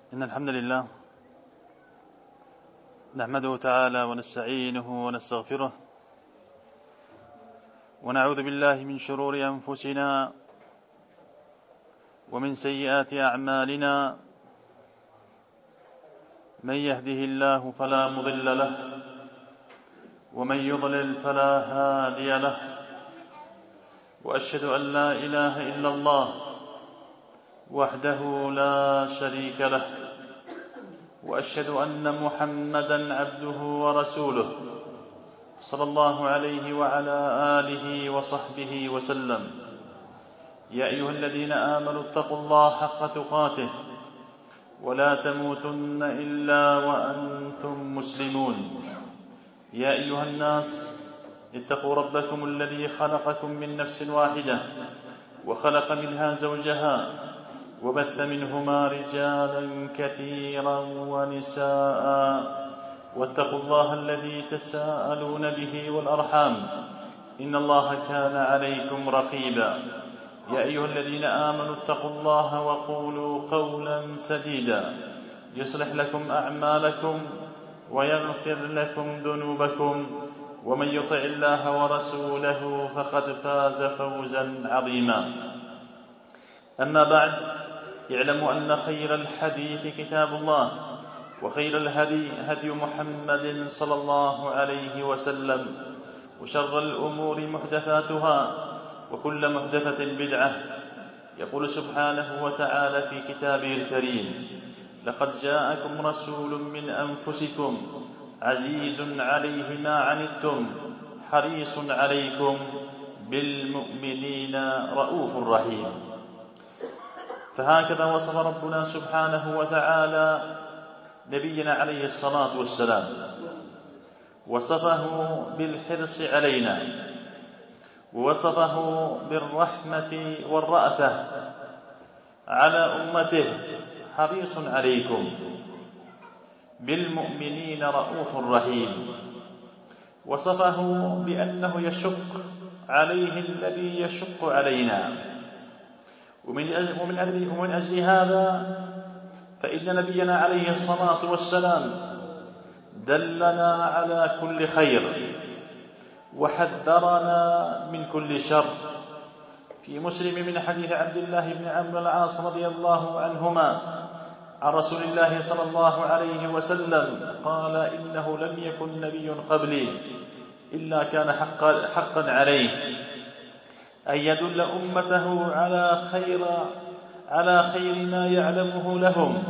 إن الحمد لله نحمده تعالى ونستعينه ونستغفره ونعوذ بالله من شرور أنفسنا ومن سيئات أعمالنا. من يهده الله فلا مضل له ومن يضلل فلا هادي له، وأشهد أن لا إله إلا الله وحده لا شريك له، وأشهد أن محمدا عبده ورسوله صلى الله عليه وعلى آله وصحبه وسلم. يا أيها الذين آمنوا اتقوا الله حق تقاته ولا تموتن إلا وأنتم مسلمون. يا أيها الناس اتقوا ربكم الذي خلقكم من نفس واحدة وخلق منها زوجها وبث منهما رجالا كثيرا ونساء، واتقوا الله الذي تساءلون به والأرحام إن الله كان عليكم رقيبا. يا أيها الذين آمنوا اتقوا الله وقولوا قولا سديدا يصلح لكم أعمالكم ويغفر لكم ذنوبكم، ومن يطع الله ورسوله فقد فاز فوزا عظيما. أما بعد، اعلموا أن خير الحديث كتاب الله، وخير الهدي هدي محمد صلى الله عليه وسلم، وشر الأمور محدثاتها، وكل محدثة بدعة. يقول سبحانه وتعالى في كتابه الكريم: لقد جاءكم رسول من أنفسكم عزيز عليه ما عنتم حريص عليكم بالمؤمنين رؤوف رحيم. فهكذا وصف ربنا سبحانه وتعالى نبينا عليه الصلاة والسلام، وصفه بالحرص علينا، ووصفه بالرحمة والرأفة على أمته، حريص عليكم بالمؤمنين رؤوف رحيم. وصفه بأنه يشق عليه الذي يشق علينا، ومن أجل هذا فإن نبينا عليه الصلاة والسلام دلنا على كل خير وحذرنا من كل شر. في مسلم من حديث عبد الله بن عمرو بن العاص رضي الله عنهما عن رسول الله صلى الله عليه وسلم قال: إنه لم يكن نبي قبلي إلا كان حقا عليه أن يدل أمته على خير ما يعلمه لهم،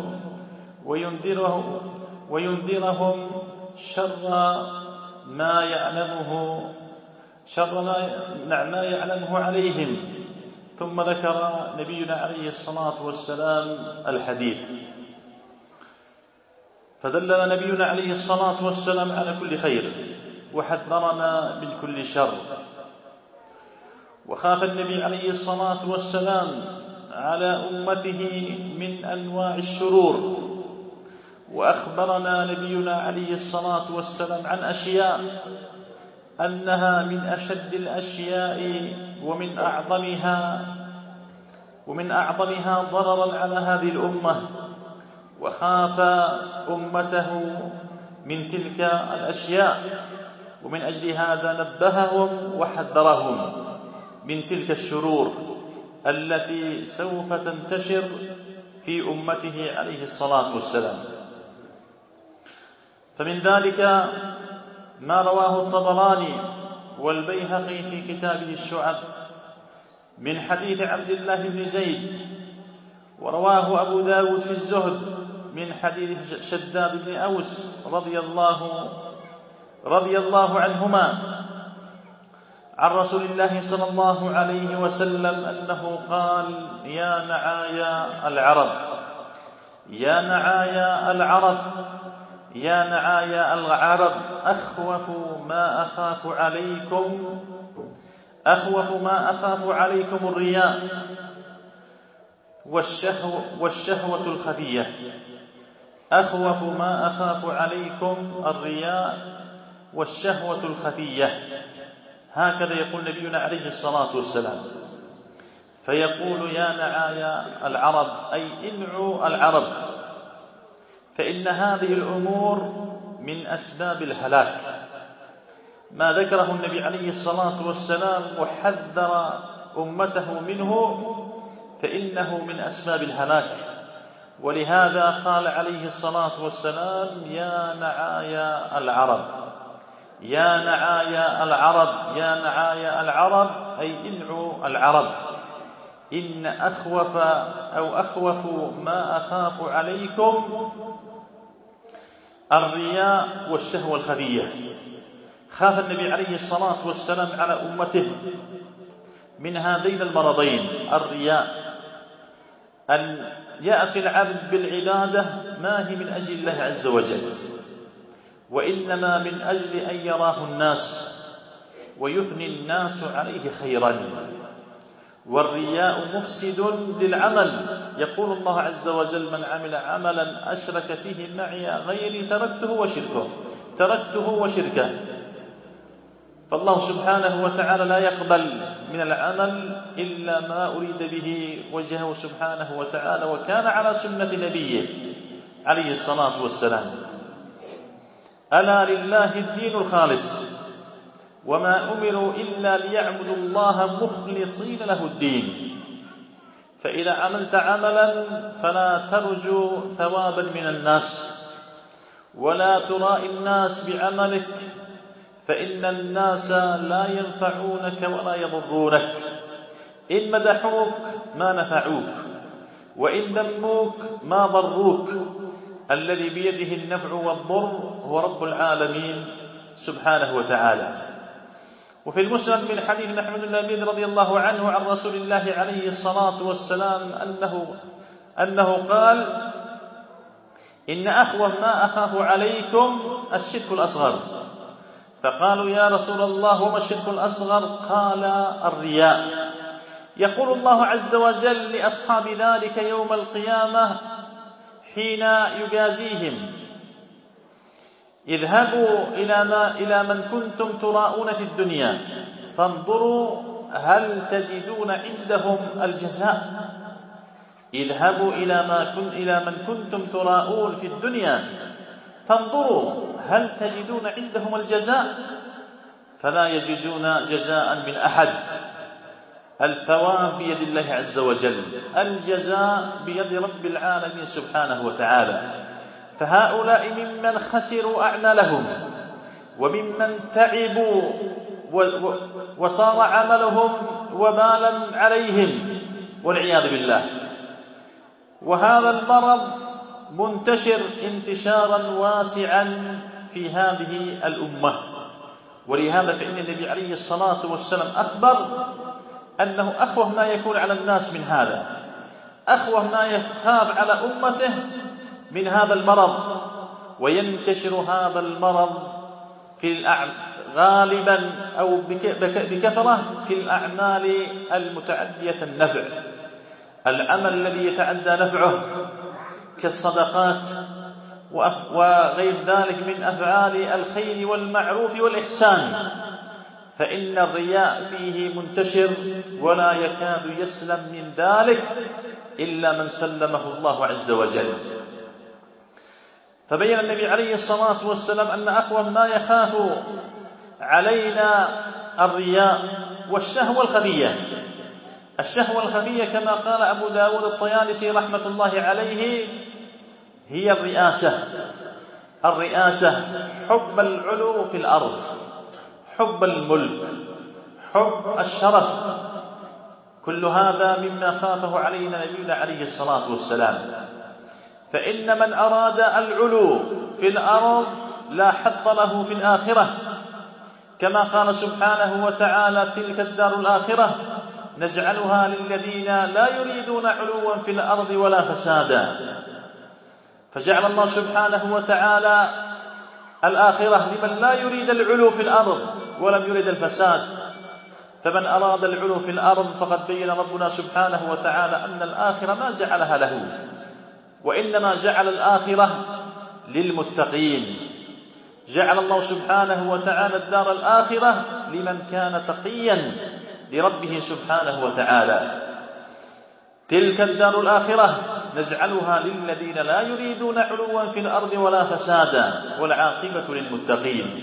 وينذرهم شر ما يعلمه عليهم. ثم ذكر نبينا عليه الصلاة والسلام الحديث، فدلنا نبينا عليه الصلاة والسلام على كل خير وحذرنا من كل شر. وخاف النبي عليه الصلاة والسلام على أمته من أنواع الشرور، وأخبرنا نبينا عليه الصلاة والسلام عن أشياء أنها من أشد الأشياء ومن أعظمها ضررا على هذه الأمة، وخاف أمته من تلك الأشياء، ومن أجل هذا نبههم وحذرهم من تلك الشرور التي سوف تنتشر في أمته عليه الصلاة والسلام. فمن ذلك ما رواه الطبراني والبيهقي في كتابه الشعب من حديث عبد الله بن زيد، ورواه أبو داود في الزهد من حديث شداد بن أوس رضي الله عنهما عن رسول الله صلى الله عليه وسلم أنه قال: يا نعايا العرب، يا نعايا العرب، يا نعايا العرب، أخوف ما أخاف عليكم الرياء والشهوة الخفية. أخوف ما أخاف عليكم الرياء والشهوة الخفية. هكذا يقول نبينا عليه الصلاة والسلام. فيقول: يا نعايا العرب، أي انعوا العرب، فإن هذه الأمور من أسباب الهلاك. ما ذكره النبي عليه الصلاة والسلام وحذر أمته منه فإنه من أسباب الهلاك. ولهذا قال عليه الصلاة والسلام: يا نعايا العرب، يا نعايا العرب، يا نعايا العرب، أي انعوا العرب، إن أخوف ما أخاف عليكم الرياء والشهوة الخفية. خاف النبي عليه الصلاة والسلام على أمته من هذين المرضين: الرياء، أن يأتي العبد بالعبادة ما هي من أجل الله عز وجل، وإنما من أجل أن يراه الناس ويثني الناس عليه خيرا. والرياء مفسد للعمل، يقول الله عز وجل: من عمل عملا أشرك فيه معي غيري تركته وشركه. فالله سبحانه وتعالى لا يقبل من العمل إلا ما أريد به وجهه سبحانه وتعالى، وكان على سنة نبيه عليه الصلاة والسلام. ألا لله الدين الخالص، وما أمروا إلا ليعبدوا الله مخلصين له الدين. فإذا عملت عملا فلا ترجو ثوابا من الناس، ولا ترائي الناس بعملك، فإن الناس لا ينفعونك ولا يضرونك. إن مدحوك ما نفعوك، وإن ذموك ما ضروك. الذي بيده النفع والضر هو رب العالمين سبحانه وتعالى. وفي المسند من حديث محمد بن لبيد رضي الله عنه عن رسول الله عليه الصلاة والسلام أنه قال: إن أخوف ما أخاف عليكم الشرك الأصغر. فقالوا: يا رسول الله وما الشرك الأصغر؟ قال: الرياء. يقول الله عز وجل لأصحاب ذلك يوم القيامة حين يجازيهم: اذهبوا إلى من كنتم تراءون في الدنيا فانظروا هل تجدون عندهم الجزاء. اذهبوا إلى من كنتم تراءون في الدنيا فانظروا هل تجدون عندهم الجزاء، فلا يجدون جزاء من أحد. الثواب بيد الله عز وجل، الجزاء بيد رب العالمين سبحانه وتعالى. فهؤلاء ممن خسروا أعمالهم، وممن تعبوا وصار عملهم وبالا عليهم والعياذ بالله. وهذا المرض منتشر انتشارا واسعا في هذه الأمة. ولهذا فإن النبي عليه الصلاة والسلام أخبر أنه أخوف ما يكون على الناس من هذا، أخوف ما يخاف على أمته من هذا المرض. وينتشر هذا المرض غالبا أو بكثرة في الأعمال المتعدية النفع، العمل الذي يتعدى نفعه كالصدقات وغير ذلك من أفعال الخير والمعروف والإحسان. فإن الرياء فيه منتشر ولا يكاد يسلم من ذلك إلا من سلمه الله عز وجل. فبين النبي عليه الصلاة والسلام أن أخوف ما يخاف علينا الرياء والشهوة الخفية. الشهوة الخفية كما قال أبو داود الطيالسي رحمة الله عليه هي الرئاسة، حب العلو في الأرض، حب الملك، حب الشرف، كل هذا مما خافه علينا نبينا عليه الصلاة والسلام. فإن من أراد العلو في الأرض لا حظ له في الآخرة، كما قال سبحانه وتعالى: تلك الدار الآخرة نجعلها للذين لا يريدون علوا في الأرض ولا فسادا. فجعل الله سبحانه وتعالى الآخرة لمن لا يريد العلو في الأرض ولم يريد الفساد. فمن أراد العلو في الأرض فقد بين ربنا سبحانه وتعالى أن الآخرة ما جعلها له، وإنما جعل الآخرة للمتقين. جعل الله سبحانه وتعالى الدار الآخرة لمن كان تقيا لربه سبحانه وتعالى. تلك الدار الآخرة نجعلها للذين لا يريدون علوا في الأرض ولا فسادا والعاقبة للمتقين.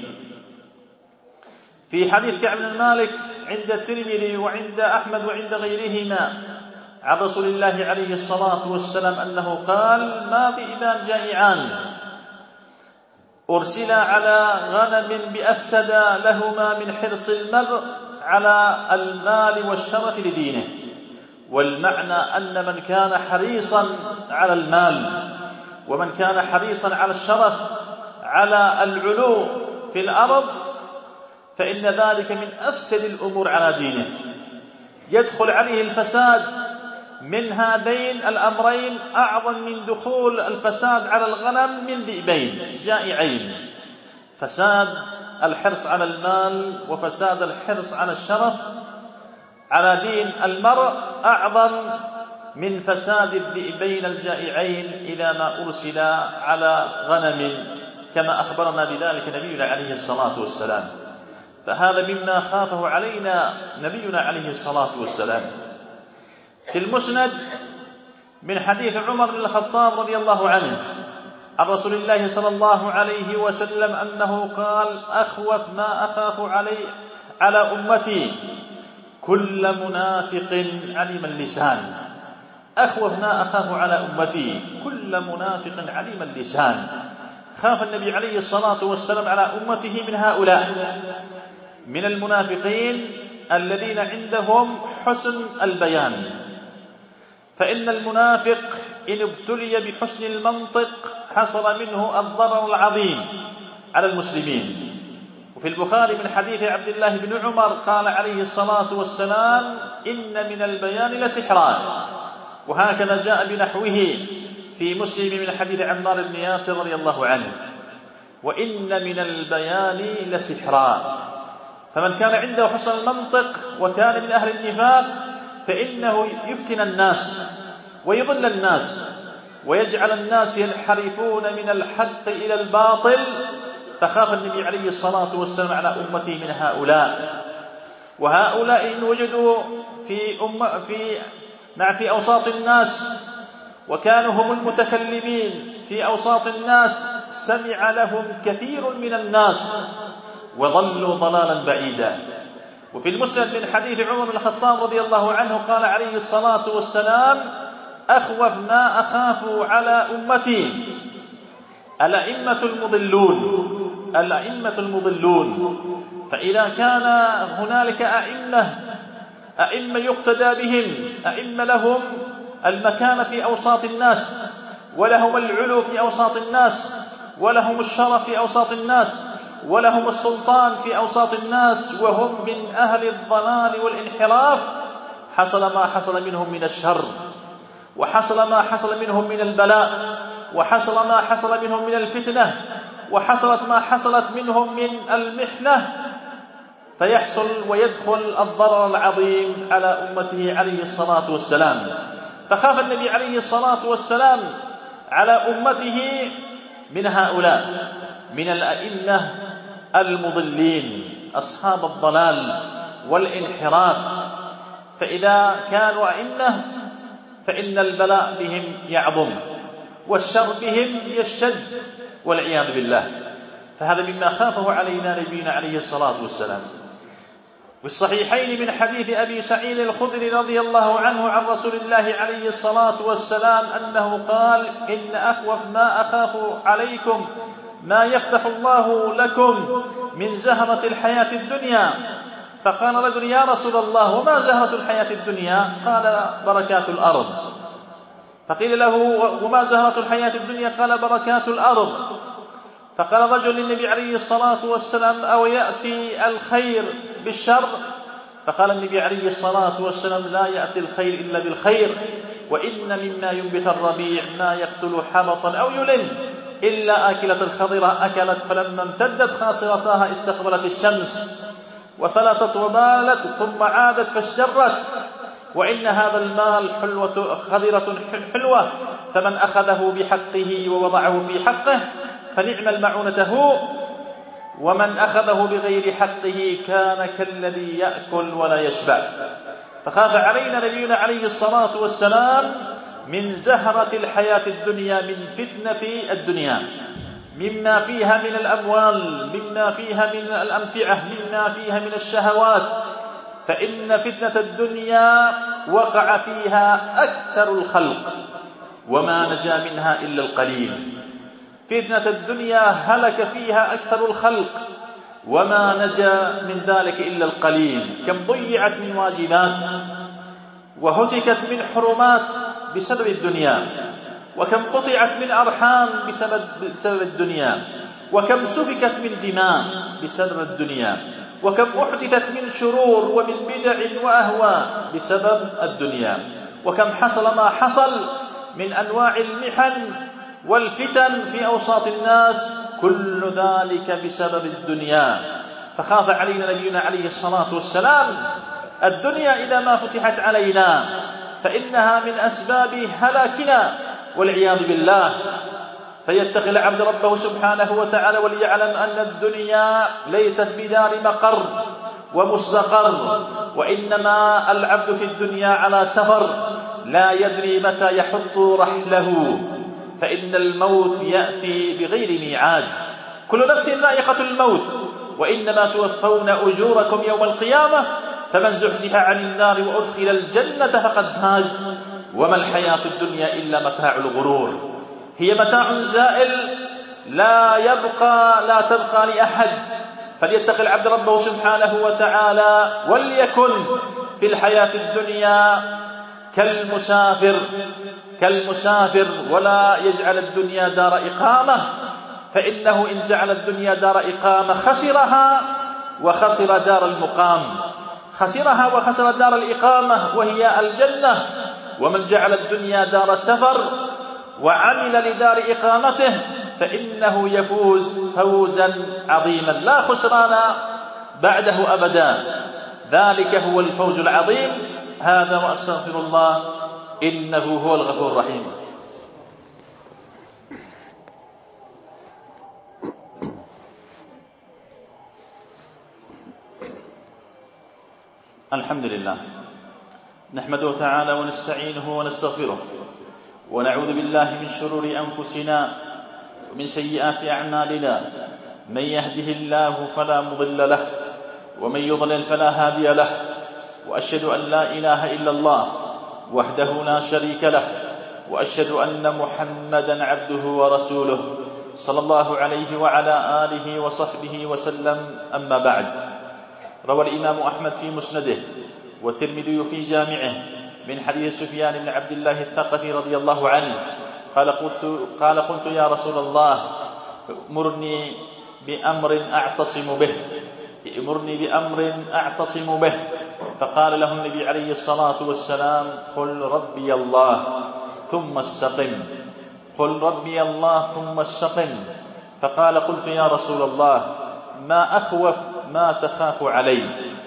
في حديث كعب بن مالك عند الترمذي وعند أحمد وعند غيرهما عن رسول الله عليه الصلاة والسلام أنه قال: ما ذئبان جائعان أرسلا على غنم بأفسد لهما من حرص المرء على المال والشرف لدينه. والمعنى أن من كان حريصا على المال ومن كان حريصا على الشرف على العلو في الأرض فإن ذلك من أفسد الأمور على دينه، يدخل عليه الفساد من هذين الأمرين أعظم من دخول الفساد على الغنم من ذئبين جائعين. فساد الحرص على المال وفساد الحرص على الشرف على دين المرء أعظم من فساد الذئبين الجائعين إذا ما أرسل على غنم، كما أخبرنا بذلك نبينا عليه الصلاة والسلام. فهذا مما خافه علينا نبينا عليه الصلاة والسلام. في المسند من حديث عمر بن الخطاب رضي الله عنه عن رسول الله صلى الله عليه وسلم أنه قال: أخوف ما أخاف على أمتي كل منافق علم اللسان. أخوف ما أخاف على أمتي كل منافق علم اللسان. خاف النبي عليه الصلاة والسلام على أمته من هؤلاء، من المنافقين الذين عندهم حسن البيان. فإن المنافق إن ابتلي بحسن المنطق حصل منه الضرر العظيم على المسلمين. وفي البخاري من حديث عبد الله بن عمر قال عليه الصلاة والسلام: إن من البيان لسحرا. وهكذا جاء بنحوه في مسلم من حديث عمار بن ياسر رضي الله عنه: وإن من البيان لسحرا. فمن كان عنده حسن المنطق وكان من أهل النفاق فإنه يفتن الناس ويضل الناس ويجعل الناس ينحرفون من الحق إلى الباطل. فخاف النبي عليه الصلاة والسلام على أمته من هؤلاء. وهؤلاء إن وجدوا في أوساط الناس وكانوا هم المتكلمين في أوساط الناس سمع لهم كثير من الناس وضلوا ضلالا بعيدا. وفي المسند من حديث عمر بن الخطاب رضي الله عنه قال عليه الصلاة والسلام: أخوف ما أخاف على أمتي الأئمة المضلون. فإذا كان هنالك أئمة يقتدى بهم، أئمة لهم المكانة في أوساط الناس ولهم العلو في أوساط الناس ولهم الشرف في أوساط الناس ولهم السلطان في أوساط الناس وهم من أهل الضلال والانحراف، حصل ما حصل منهم من الشر وحصل ما حصل منهم من البلاء وحصل ما حصل منهم من الفتنة وحصلت ما حصلت منهم من المحنة، فيحصل ويدخل الضرر العظيم على أمته عليه الصلاة والسلام. فخاف النبي عليه الصلاة والسلام على أمته من هؤلاء، من الأئمة المضلين أصحاب الضلال والانحراف. فإذا كانوا أئمة فإن البلاء بهم يعظم والشر بهم يشتد والعياذ بالله. فهذا مما خافه علينا نبينا عليه الصلاة والسلام. في الصحيحين من حديث أبي سعيد الخدري رضي الله عنه عن رسول الله عليه الصلاة والسلام أنه قال: إن أخوف ما أخاف عليكم ما يفتح الله لكم من زهرة الحياة الدنيا. فقال رجل: يا رسول الله وما زهرة الحياة الدنيا؟ قال: بركات الأرض. فقيل له: وما زهرة الحياة الدنيا؟ قال: بركات الأرض. فقال رجل للنبي عليه الصلاة والسلام: أو يأتي الخير بالشر؟ فقال النبي عليه الصلاة والسلام: لا يأتي الخير إلا بالخير، وإن مما ينبت الربيع ما يقتل حبطا أو يلن إلا آكلة الخضرة أكلت فلما امتدت خاصرتها استقبلت الشمس وفلتت وبالت ثم عادت فاشجرت، وإن هذا المال خضرة حلوة فمن أخذه بحقه ووضعه في حقه فنعم المعونة هو، ومن أخذه بغير حقه كان كالذي يأكل ولا يشبع. فخاف علينا نبينا عليه الصلاة والسلام من زهرة الحياة الدنيا، من فتنة الدنيا، مما فيها من الأموال، مما فيها من الأمتعة، مما فيها من الشهوات. فإن فتنة الدنيا وقع فيها أكثر الخلق وما نجا منها إلا القليل. فتنة الدنيا هلك فيها أكثر الخلق وما نجا من ذلك إلا القليل. كم ضيعت من واجبات وهتكت من حرمات بسبب الدنيا، وكم قطعت من أرحام بسبب الدنيا، وكم سفكت من دماء بسبب الدنيا، وكم أحدثت من شرور ومن بدع وأهواء بسبب الدنيا، وكم حصل ما حصل من أنواع المحن والفتن في أوساط الناس، كل ذلك بسبب الدنيا. فخاف علينا نبينا عليه الصلاة والسلام الدنيا إذا ما فتحت علينا فإنها من أسباب هلاكنا والعياذ بالله. فيتقي العبد ربه سبحانه وتعالى وليعلم أن الدنيا ليست بدار مقر ومستقر، وإنما العبد في الدنيا على سفر لا يدري متى يحط رحله، فإن الموت يأتي بغير ميعاد. كل نفس ذائقة الموت، وإنما توفون أجوركم يوم القيامة، فمن زحزح عن النار وأدخل الجنة فقد فاز، وما الحياة الدنيا إلا متاع الغرور. هي متاع زائل لا تبقى لأحد. فليتقي العبد ربه سبحانه وتعالى وليكن في الحياة الدنيا كالمسافر ولا يجعل الدنيا دار إقامة، فإنه إن جعل الدنيا دار إقامة خسرها وخسر دار المقام، خسرها وخسر دار الإقامة وهي الجنة. ومن جعل الدنيا دار سفر وعمل لدار إقامته فإنه يفوز فوزا عظيما لا خسران بعده أبدا. ذلك هو الفوز العظيم. هذا وأستغفر الله إنه هو الغفور الرحيم. الحمد لله نحمده تعالى ونستعينه ونستغفره، ونعوذ بالله من شرور أنفسنا ومن سيئات أعمالنا. من يهده الله فلا مضل له، ومن يضلل فلا هادي له. وأشهد أن لا إله إلا الله وحده لا شريك له، وأشهد أن محمدا عبده ورسوله صلى الله عليه وعلى آله وصحبه وسلم. أما بعد، روى الإمام أحمد في مسنده والترمذي في جامعه من حديث سفيان بن عبد الله الثقفي رضي الله عنه قال قلت يا رسول الله أمرني بأمر أعتصم به. فقال له النبي عليه الصلاة والسلام قل ربي الله ثم استقم، قل ربي الله ثم استقم. فقال قلت يا رسول الله ما أخوف ما تخاف علي؟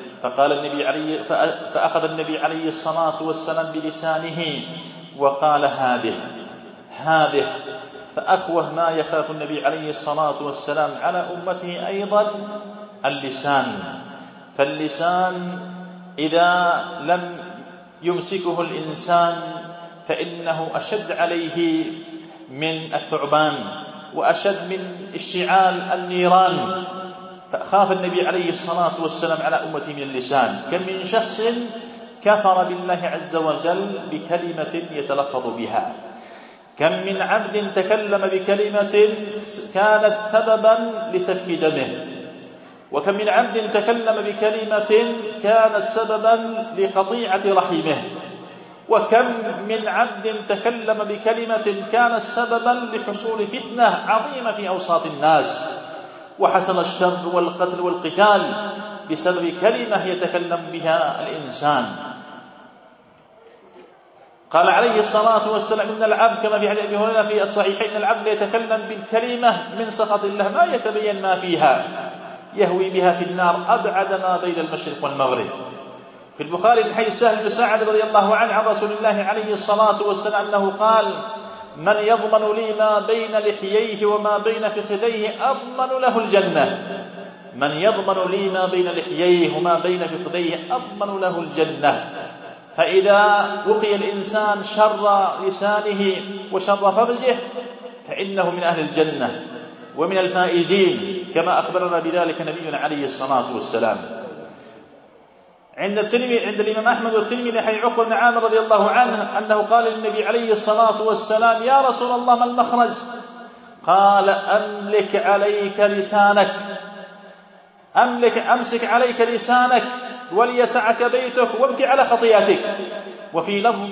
فأخذ النبي عليه الصلاة والسلام بلسانه وقال هذه. فأخوف ما يخاف النبي عليه الصلاة والسلام على أمته أيضا اللسان. فاللسان إذا لم يمسكه الإنسان فإنه أشد عليه من الثعبان وأشد من اشتعال النيران. فخاف النبي عليه الصلاة والسلام على أمته من اللسان. كم من شخص كفر بالله عز وجل بكلمة يتلفظ بها، كم من عبد تكلم بكلمة كانت سببا لسفك دمه، وكم من عبد تكلم بكلمة كانت سببا لقطيعة رحمه، وكم من عبد تكلم بكلمة كانت سببا لحصول فتنة عظيمة في أوساط الناس، وحصل الشر والقتل والقتال بسبب كلمة يتكلم بها الإنسان. قال عليه الصلاة والسلام إن العبد كما في حديث أبي هريرة في الصحيحين العبد يتكلم بالكلمة من سخط الله ما يتبين ما فيها يهوي بها في النار أبعد ما بين المشرق والمغرب. في البخاري من حديث سهل بن سعد رضي الله عنه عن رسول الله عليه الصلاة والسلام أنه قال من يضمن لي ما بين لحييه وما بين فخذيه أضمن له الجنة. من يضمن لي ما بين لحييه وما بين فخذيه أضمن له الجنة. فإذا وقي الإنسان شر لسانه وشر فرجه فإنه من أهل الجنة ومن الفائزين، كما أخبرنا بذلك نبينا عليه الصلاة والسلام. عند الإمام أحمد والترمذي حديث عقبة بن عامر رضي الله عنه أنه قال للنبي عليه الصلاة والسلام: يا رسول الله ما المخرج؟ قال: أمسك عليك لسانك وليسعك بيتك وابكي على خطيئتك. وفي لفظ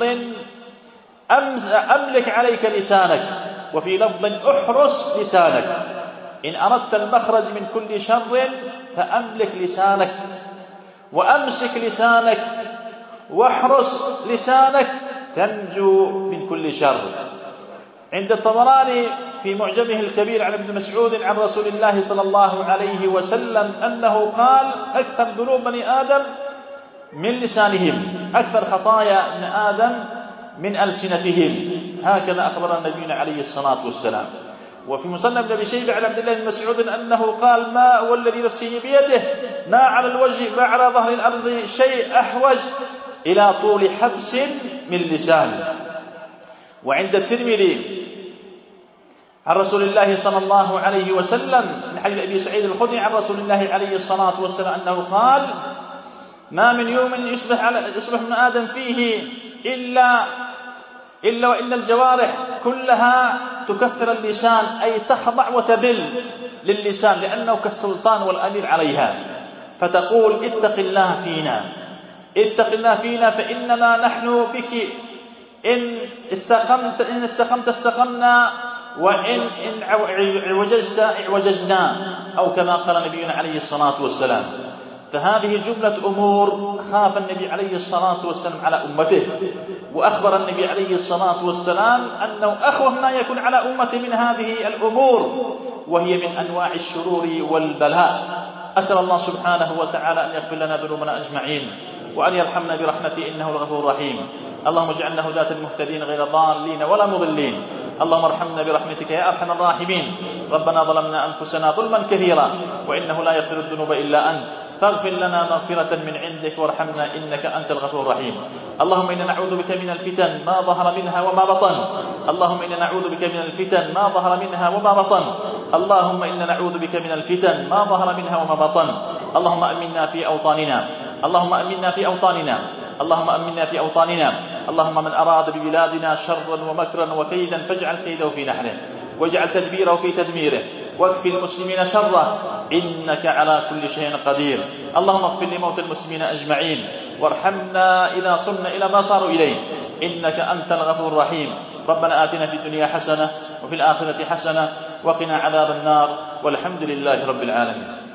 أملك عليك لسانك، وفي لفظ احرس لسانك. إن أردت المخرج من كل شر فأملك لسانك وأمسك لسانك واحرس لسانك تنجو من كل شر. عند الطبراني في معجمه الكبير عن ابن مسعود عن رسول الله صلى الله عليه وسلم أنه قال: أكثر ذنوب بني آدم من لسانهم، أكثر خطايا ابن آدم من ألسنتهم. هكذا أخبرنا نبينا عليه الصلاة والسلام. وفي مسند ابن أبي شيبة عن عبد الله بن مسعود أنه قال: ما والذي نفسي بيده ما على الوجه ما على ظهر الأرض شيء أحوج إلى طول حبس من لسان. وعند الترمذي عن رسول الله صلى الله عليه وسلم من حديث أبي سعيد الخدري عن رسول الله عليه الصلاة والسلام أنه قال: ما من يوم يصبح ابن آدم فيه إلا وإن الجوارح كلها تكثر اللسان، أي تخضع وتذل للسان لأنه كالسلطان والأمير عليها، فتقول: اتق الله فينا فإنما نحن بك، إن استقمت استقمنا، وإن اعوججت اعوججنا، أو كما قال نبينا عليه الصلاة والسلام. فهذه جملة أمور خاف النبي عليه الصلاة والسلام على أمته، وأخبر النبي عليه الصلاة والسلام أنه أخوف ما يكون على أمته من هذه الأمور، وهي من أنواع الشرور والبلاء. أسأل الله سبحانه وتعالى أن يغفر لنا ذنوبنا أجمعين، وأن يرحمنا برحمته إنه الغفور الرحيم. اللهم اجعلنا هداة المهتدين غير ضالين ولا مضلين. اللهم ارحمنا برحمتك يا أرحم الراحمين. ربنا ظلمنا أنفسنا ظلما كثيرا وإنه لا يغفر الذنوب إلا أنت، فاغفر لنا مغفرة من عندك وارحمنا إنك أنت الغفور الرحيم. اللهم إنا نعوذ بك من الفتن ما ظهر منها وما بطن. اللهم إنا نعوذ بك من الفتن ما ظهر منها وما بطن. اللهم إنا نعوذ بك من الفتن ما ظهر منها وما بطن. اللهم أمنا في أوطاننا. اللهم أمنا في أوطاننا. اللهم أمنا في أوطاننا. اللهم من أراد ببلادنا شرا ومكرا وكيدا فاجعل كيده في نحره، واجعل تدبيره في تدميره، واكفي المسلمين شره، إنك على كل شيء قدير. اللهم اغفر لموتى المسلمين أجمعين، وارحمنا إذا صرنا إلى ما صاروا إليه، إنك أنت الغفور الرحيم. ربنا آتنا في الدنيا حسنة وفي الآخرة حسنة وقنا عذاب النار، والحمد لله رب العالمين.